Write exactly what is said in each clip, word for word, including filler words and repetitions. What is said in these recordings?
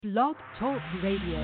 Blog Talk Radio.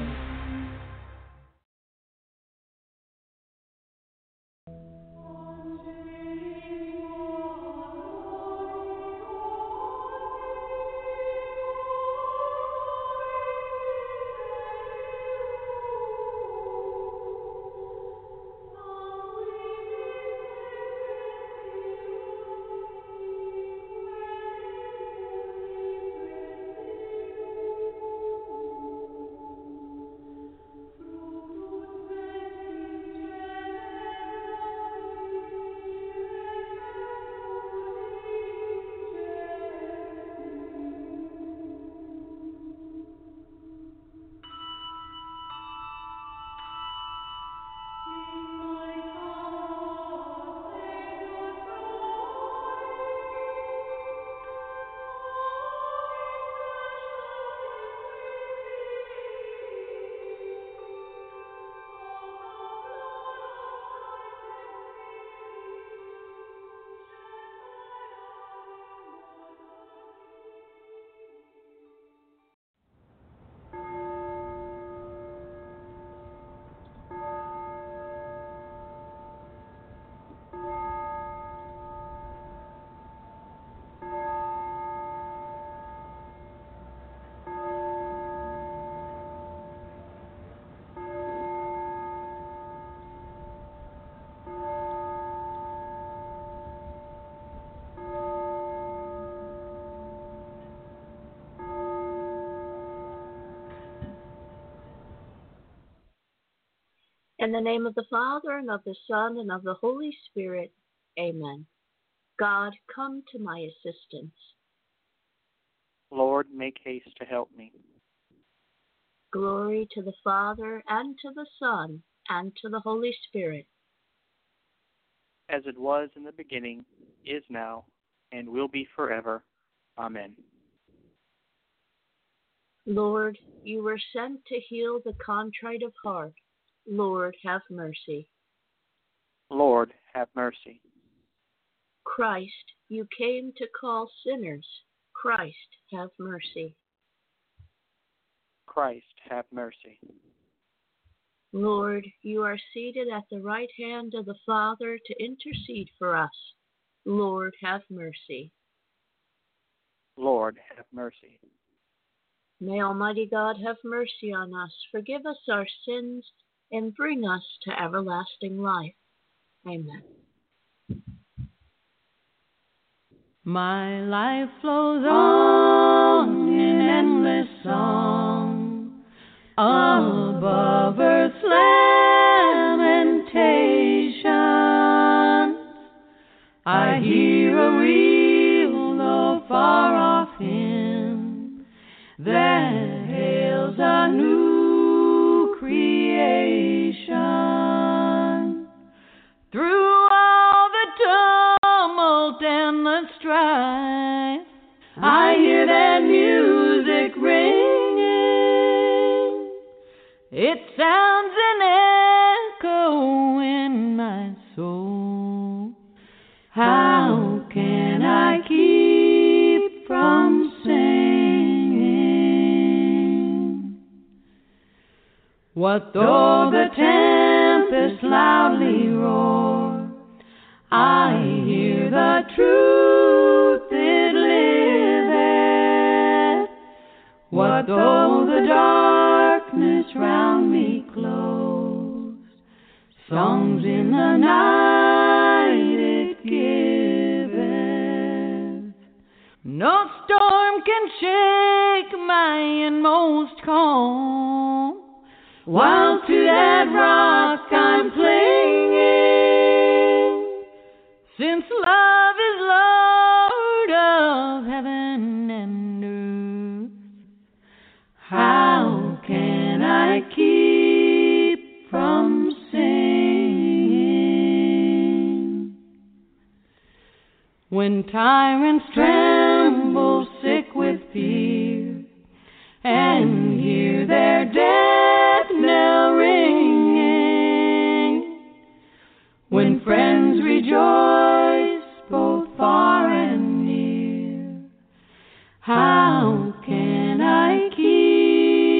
In the name of the Father, and of the Son, and of the Holy Spirit. Amen. God, come to my assistance. Lord, make haste to help me. Glory to the Father, and to the Son, and to the Holy Spirit. As it was in the beginning, is now, and will be forever. Amen. Lord, you were sent to heal the contrite of heart. Lord, have mercy. Lord, have mercy. Christ, you came to call sinners. Christ, have mercy. Christ, have mercy. Lord, you are seated at the right hand of the Father to intercede for us. Lord, have mercy. Lord, have mercy. May Almighty God have mercy on us, forgive us our sins, and bring us to everlasting life. Amen. My life flows on in endless song above earth's lamentations. I hear a real though far off hymn that hails a new creation. Through all the tumult and the strife, I hear that music ringing. It sounds an echo in my soul. How can I keep from singing? What though the tempest loudly roar, I hear the truth it liveth. What though the darkness round me close, songs in the night it giveth. No storm can shake my inmost calm, while to that rock I'm clinging, since love is Lord of heaven and earth. How can I keep from singing? When tyrants tremble sick with fear, and hear their death knell ringing, when friends rejoice both far and near, how can I keep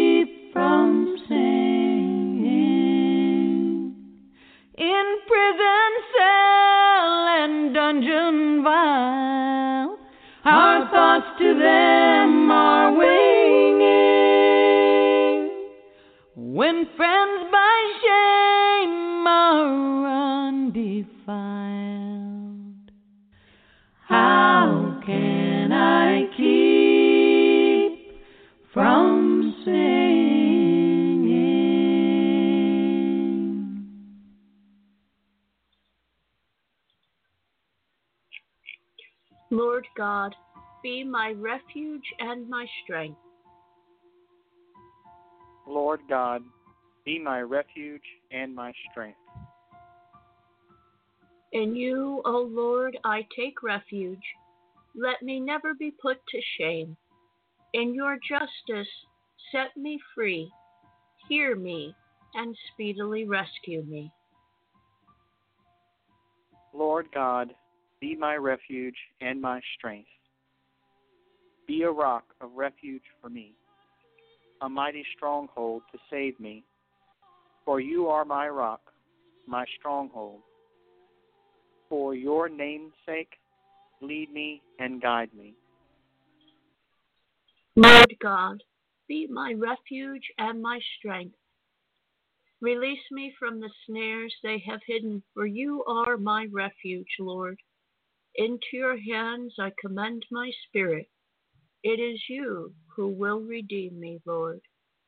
when friends by shame are undefiled. How can I keep from singing? Lord God, be my refuge and my strength. Lord God, be my refuge and my strength. In you, O Lord, I take refuge. Let me never be put to shame. In your justice, set me free. Hear me and speedily rescue me. Lord God, be my refuge and my strength. Be a rock of refuge for me, a mighty stronghold to save me. For you are my rock, my stronghold. For your name's sake, lead me and guide me. Lord God, be my refuge and my strength. Release me from the snares they have hidden, for you are my refuge, Lord. Into your hands I commend my spirit. It is you who will redeem me, Lord.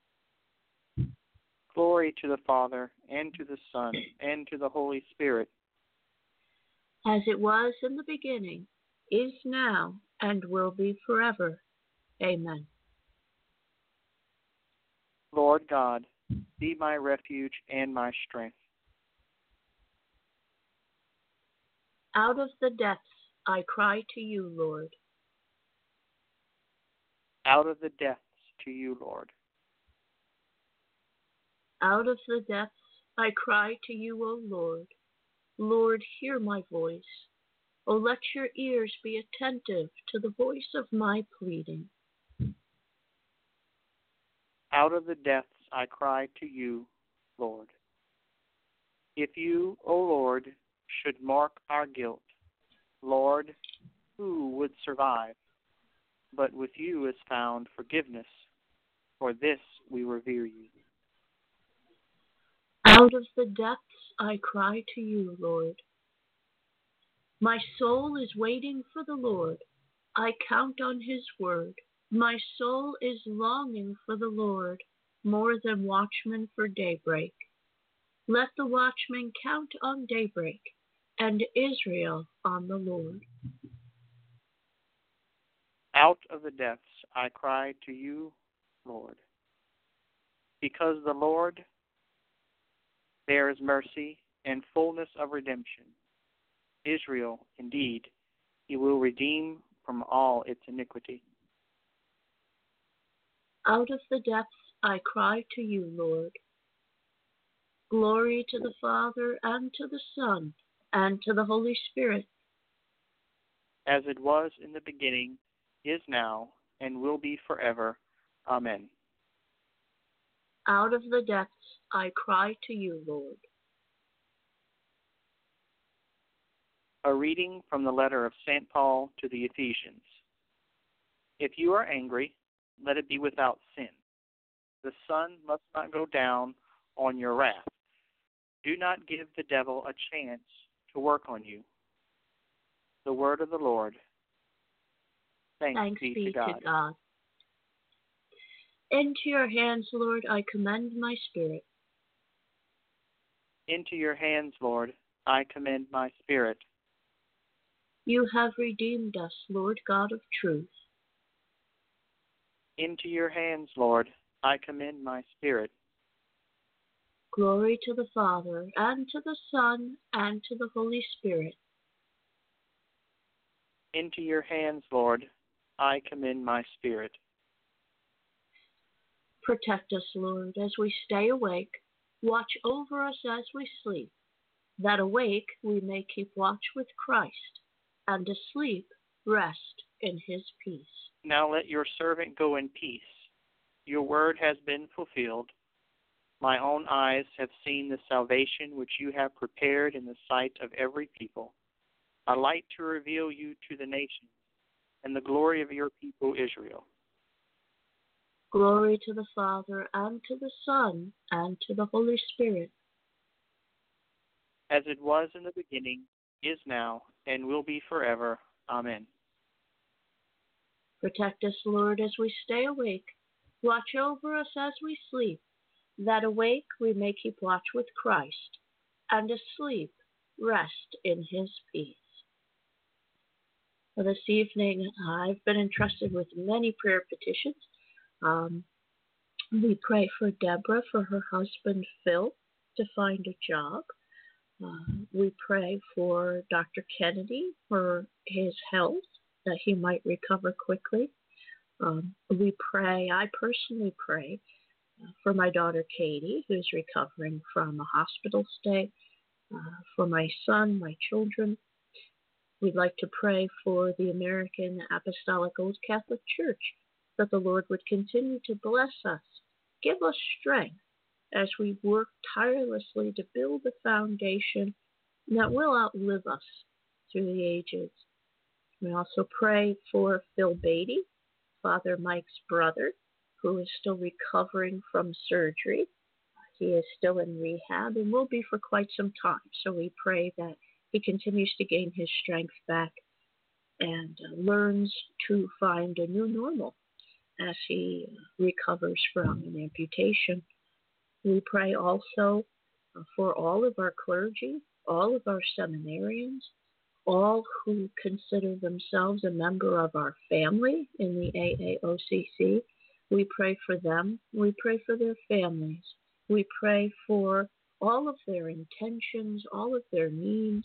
Glory to the Father, and to the Son, and to the Holy Spirit. As it was in the beginning, is now, and will be forever. Amen. Lord God, be my refuge and my strength. Out of the depths I cry to you, Lord. Out of the depths to you, Lord. Out of the depths I cry to you, O Lord. Lord, hear my voice. O let your ears be attentive to the voice of my pleading. Out of the depths I cry to you, Lord. If you, O Lord, should mark our guilt, Lord, who would survive? But with you is found forgiveness. For this we revere you. Out of the depths I cry to you, Lord. My soul is waiting for the Lord. I count on his word. My soul is longing for the Lord, more than watchmen for daybreak. Let the watchmen count on daybreak, and Israel on the Lord. Out of the depths I cry to you, Lord. Because the Lord bears mercy and fullness of redemption. Israel, indeed, he will redeem from all its iniquity. Out of the depths I cry to you, Lord. Glory to the Father, and to the Son, and to the Holy Spirit. As it was in the beginning, is now, and will be forever. Amen. Out of the depths I cry to you, Lord. A reading from the letter of Saint Paul to the Ephesians. If you are angry, let it be without sin. The sun must not go down on your wrath. Do not give the devil a chance to work on you. The word of the Lord. Thanks, Thanks be, be to, God. to God. Into your hands, Lord, I commend my spirit. Into your hands, Lord, I commend my spirit. You have redeemed us, Lord God of truth. Into your hands, Lord, I commend my spirit. Glory to the Father, and to the Son, and to the Holy Spirit. Into your hands, Lord, I commend my spirit. Protect us, Lord, as we stay awake. Watch over us as we sleep, that awake we may keep watch with Christ, and asleep rest in his peace. Now let your servant go in peace. Your word has been fulfilled. My own eyes have seen the salvation which you have prepared in the sight of every people, a light to reveal you to the nations, and the glory of your people Israel. Glory to the Father, and to the Son, and to the Holy Spirit. As it was in the beginning, is now, and will be forever. Amen. Protect us, Lord, as we stay awake. Watch over us as we sleep, that awake we may keep watch with Christ, and asleep rest in his peace. Well, this evening, I've been entrusted with many prayer petitions. Um, we pray for Deborah, for her husband, Phil, to find a job. Uh, we pray for Doctor Kennedy, for his health, that he might recover quickly. Um, we pray, I personally pray, uh, for my daughter Katie, who's recovering from a hospital stay, uh, for my son, my children. We'd like to pray for the American Apostolic Old Catholic Church, that the Lord would continue to bless us, give us strength as we work tirelessly to build a foundation that will outlive us through the ages. We also pray for Phil Beatty, Father Mike's brother, who is still recovering from surgery. He is still in rehab and will be for quite some time. So we pray that he continues to gain his strength back and uh, learns to find a new normal as he recovers from an amputation. We pray also uh, for all of our clergy, all of our seminarians, all who consider themselves a member of our family in the A A O C C. We pray for them. We pray for their families. We pray for all of their intentions, all of their needs.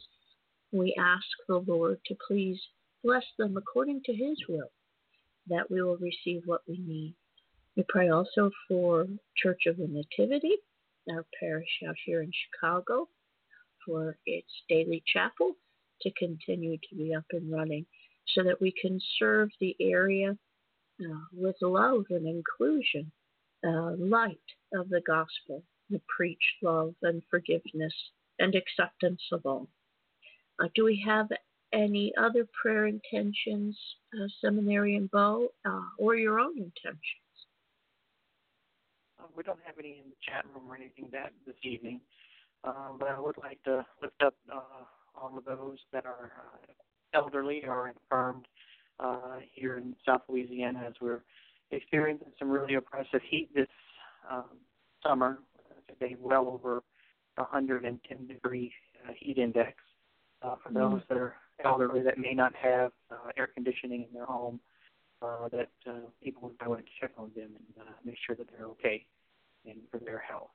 We ask the Lord to please bless them according to his will, that we will receive what we need. We pray also for Church of the Nativity, our parish out here in Chicago, for its daily chapel to continue to be up and running so that we can serve the area uh, with love and inclusion, uh, light of the gospel, the preach love and forgiveness and acceptance of all. Uh, do we have any other prayer intentions, uh, Seminarian Bo, uh, or your own intentions? Uh, we don't have any in the chat room or anything that this evening, uh, but I would like to lift up uh, all of those that are uh, elderly or infirmed uh, here in South Louisiana, as we're experiencing some really oppressive heat this um, summer. Today, well over one hundred ten degree uh, heat index. Uh, for those that are elderly that may not have uh, air conditioning in their home, uh, that uh, people would go and check on them and uh, make sure that they're okay and for their health.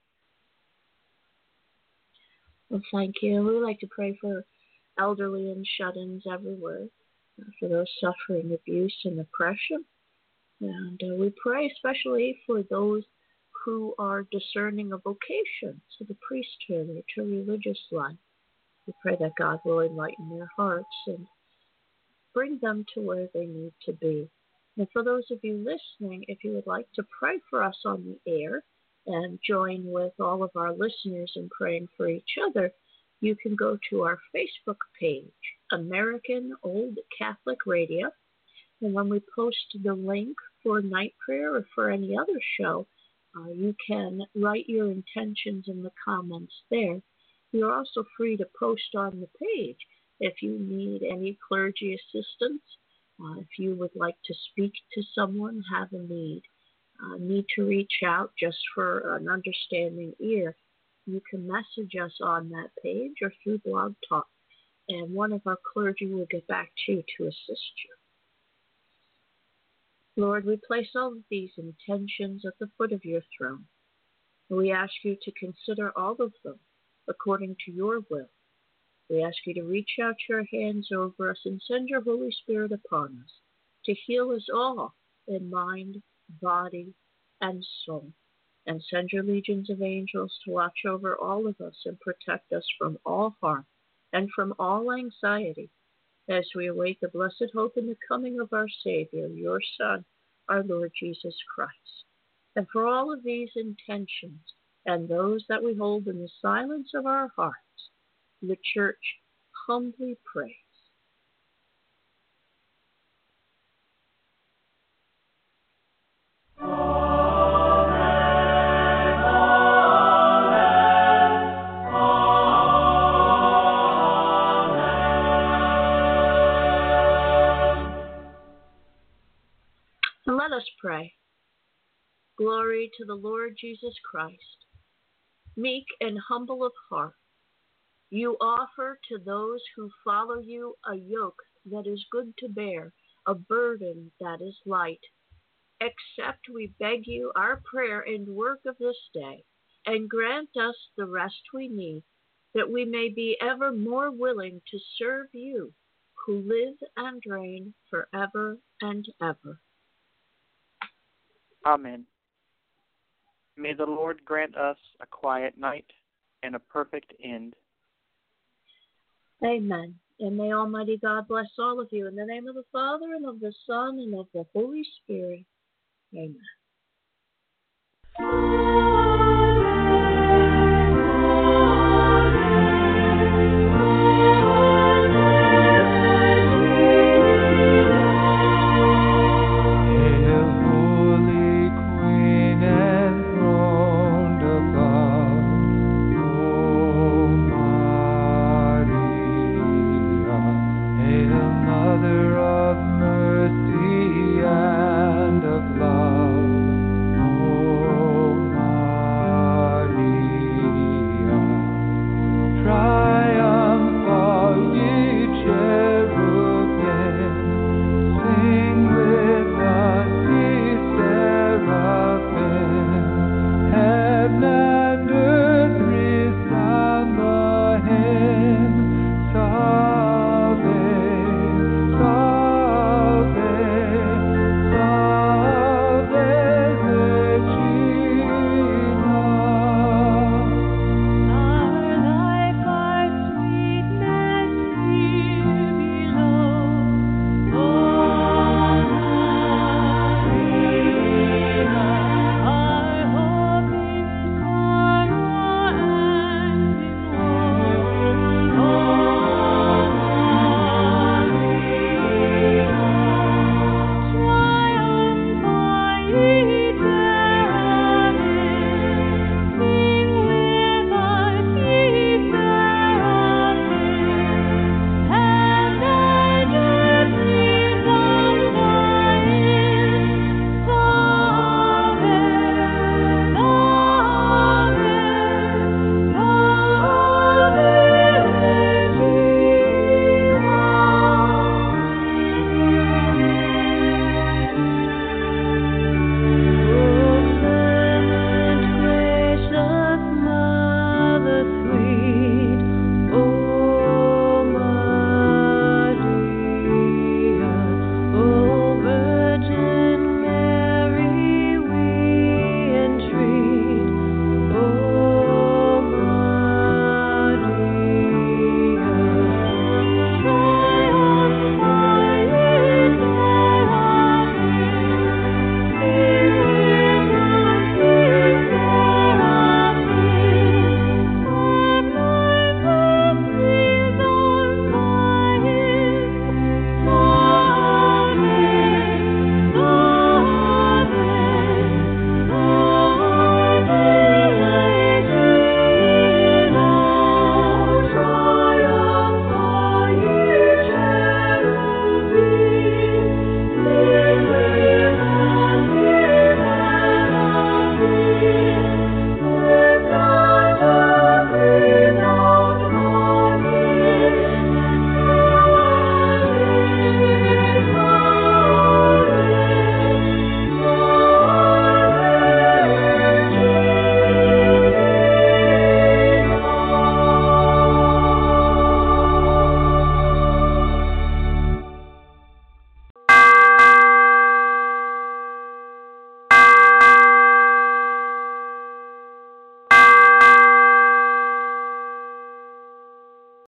Well, thank you. We would like to pray for elderly and shut-ins everywhere, uh, for those suffering abuse and oppression. And uh, we pray especially for those who are discerning a vocation to the priesthood or to religious life. We pray that God will enlighten their hearts and bring them to where they need to be. And for those of you listening, if you would like to pray for us on the air and join with all of our listeners in praying for each other, you can go to our Facebook page, American Old Catholic Radio. And when we post the link for night prayer or for any other show, uh, you can write your intentions in the comments there. You're also free to post on the page if you need any clergy assistance, uh, if you would like to speak to someone, have a need, uh, need to reach out just for an understanding ear. You can message us on that page or through Blog Talk, and one of our clergy will get back to you to assist you. Lord, we place all of these intentions at the foot of your throne. We ask you to consider all of them according to your will. We ask you to reach out your hands over us and send your Holy Spirit upon us to heal us all in mind, body, and soul. And send your legions of angels to watch over all of us and protect us from all harm and from all anxiety as we await the blessed hope in the coming of our Savior, your Son, our Lord Jesus Christ. And for all of these intentions and those that we hold in the silence of our hearts, the Church humbly prays. Oh. to the Lord Jesus Christ, meek and humble of heart, you offer to those who follow you a yoke that is good to bear, a burden that is light. Accept, we beg you, our prayer and work of this day, and grant us the rest we need, that we may be ever more willing to serve you, who live and reign forever and ever. Amen. May the Lord grant us a quiet night and a perfect end. Amen. And may Almighty God bless all of you in the name of the Father, and of the Son, and of the Holy Spirit. Amen.